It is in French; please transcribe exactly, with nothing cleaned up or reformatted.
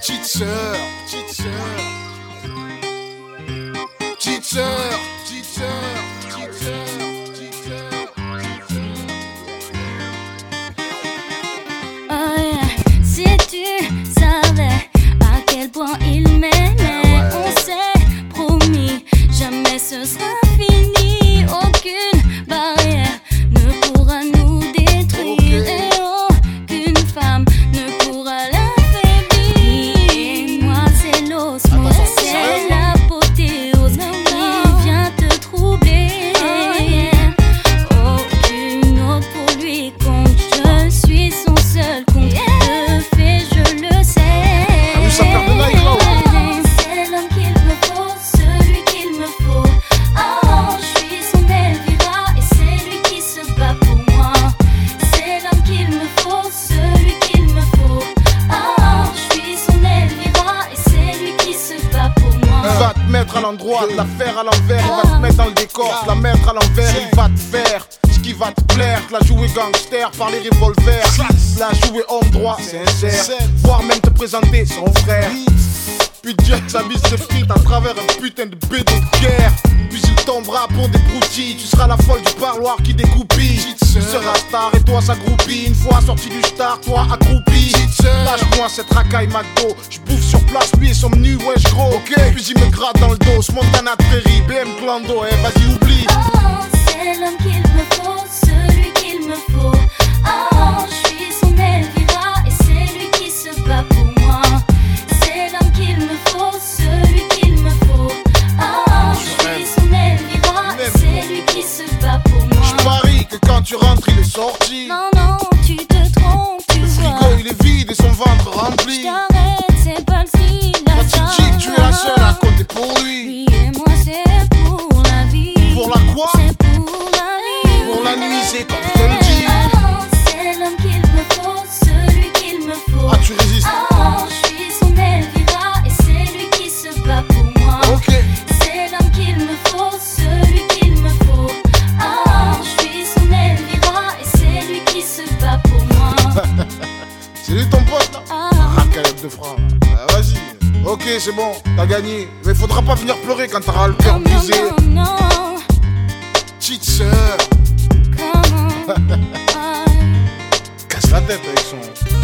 Petite sœur, petite sœur, petite sœur, petite sœur, petite sœur, petite sœur, petite sœur. Oh yeah. Si tu savais à quel point il m'aimait, on s'est promis, jamais ce sera fini. Aucune barrière ne pourra nous détruire, et aucune femme ne pourra l'affaiblir. Et moi c'est l'osmose, c'est l'apothéose qui vient te troubler. Aucune autre pour lui compte, je suis son seul compte. De fait je le sais. C'est l'homme qu'il me faut, celui qu'il me faut. Oh, je suis son Elvira et c'est lui qui se bat pour moi. C'est l'homme qu'il me faut, celui qu'il me faut. Oh, je suis son Elvira et c'est lui qui se bat pour moi. Il va te mettre à l'endroit, te la faire à l'envers. Il va te mettre dans le décor, te la mettre à l'envers. Il va te faire ce qui va te plaire. Te la jouer gangster par les revolvers. Te la jouer homme droit, sincère. Voire même te présenter son frère. Puis Dieu sa mise se frite à travers un putain de béton de guerre. Puis il tombera pour des broutilles. Tu seras la folle du parloir qui dégoupille. Tu seras star et toi sa groupie. Une fois sorti du star, toi accroupi. Lâche-moi cette racaille McDo. Je bouffe sur place, lui et son menu, wesh gros. Ok, puis il me gratte dans le dos. Montana Prairie, B M Clando, eh vas-y oublie. Oh, c'est l'homme qu'il me faut, celui qu'il me faut. Oh, je suis son Elvira et c'est lui qui se bat pour moi. C'est l'homme qu'il me faut, celui qu'il me faut. Oh, je suis son Elvira et c'est lui qui se bat pour moi. Je parie que quand tu rentres, il est sorti. Non, non, tu te trompes, tu Le vois. frigo il est vide et son ventre rempli. J't'arrête, c'est pas le style. Quand tu dis que tu es la seule à compter pour lui. Lui et moi, c'est pour la vie. Pour la quoi? C'est pour la vie. Pour la nuit, c'est comme je te le dis. Oh, c'est l'homme qu'il me faut, celui qu'il me faut. Ah, tu résistes. Oh, je suis son Elvira et c'est lui qui se bat pour moi. Ok. C'est l'homme qu'il me faut, celui qu'il me faut. Oh, je suis son Elvira et c'est lui qui se bat pour moi. C'est lui ton pote là? Ah. Racaillette de francs. Ah, vas-y. Ok, c'est bon, t'as gagné. Mais faudra pas venir pleurer quand t'auras le cœur Non, brisé. non, non, non. Petite sœur. Come on. Casse la tête avec son.